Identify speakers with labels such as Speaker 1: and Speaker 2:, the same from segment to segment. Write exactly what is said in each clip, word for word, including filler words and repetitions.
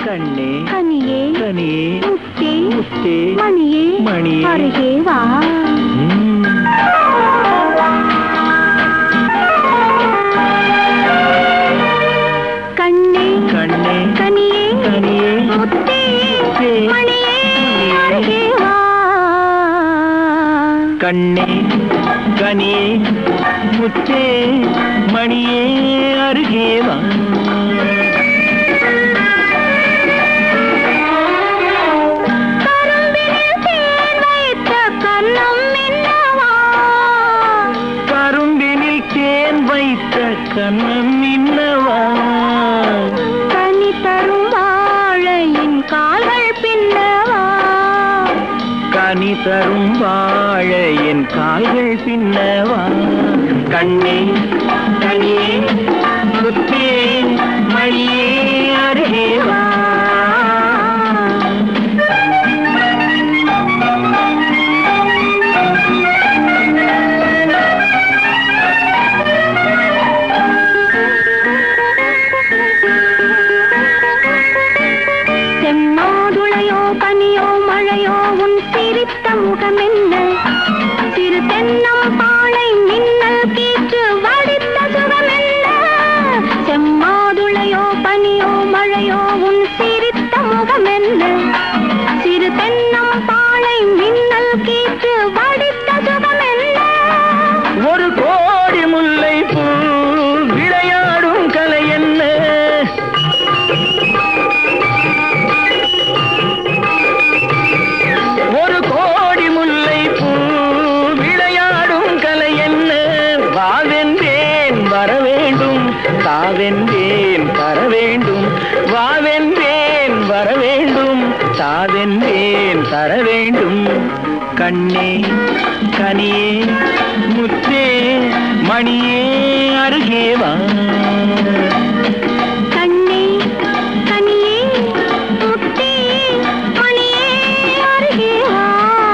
Speaker 1: கண்ணே
Speaker 2: கனியே
Speaker 1: கனியே
Speaker 2: முத்தே
Speaker 1: முத்தே
Speaker 2: மணியே
Speaker 1: மணியே
Speaker 2: அருகே வா. கண்ணே
Speaker 1: கண்ணே
Speaker 2: கனியே
Speaker 1: கனியே
Speaker 2: முத்தே மணியே அருகே வா.
Speaker 1: கண்ணே கனியே முத்தே மணியே அருகே வா. கரும்பினில் தேன் வைத்த கண்ணம் இன்னவா.
Speaker 2: கனி தரும் வாழையின் கால்கள் பின்னவா.
Speaker 1: கனி தரும் வாழையின் கால்கள் பின்னவா. கண்ணே கனியே முத்தே மணியே அருகே வா.
Speaker 2: செம்மாதுளையோ பனியோ மழையோ உன் சிரித்த முகமென்ன. சிறு தென்னம் பாளை மின்னல் கீற்று வடித்த சுகமென்ன. செம்மாதுளையோ பனியோ மழையோ உன் சிரித்த முகமென்ன. சிறு தென்னம் பாளை மின்னல் கீற்று வடித்த சுகமென்ன.
Speaker 1: ஒரு கோடி முல்லை பூ விளையாடும் கலை என்ன. ஒரு கோடி முல்லை பூ விளையாடும் கலை என்ன. வாவென்றேன் வர வேண்டும் தாவென்றேன் தர வேண்டும். வாவென்றேன் வர வேண்டும் தாவென்றேன் தர வேண்டும். கண்ணே கனியே முத்தே மணியே அருகே வா.
Speaker 2: கண்ணே கனியே முத்தே மணியே அருகே வா.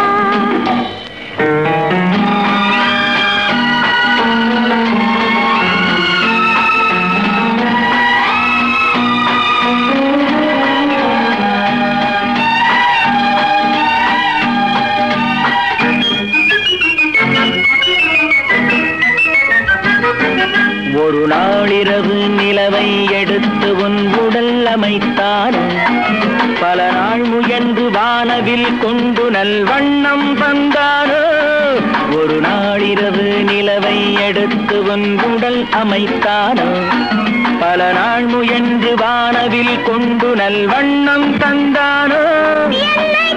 Speaker 1: ஒரு நாளிரவு நிலவை எடுத்து உன் உடல் அமைத்தானோ. பல நாள் முயன்று வானவில் கொண்டு நல்வண்ணம் தந்தானோ. ஒரு நாளிரவு நிலவை எடுத்து உன் உடல் அமைத்தானோ. பல நாள் முயன்று வானவில் கொண்டு நல்வண்ணம் தந்தானோ.
Speaker 2: என்னை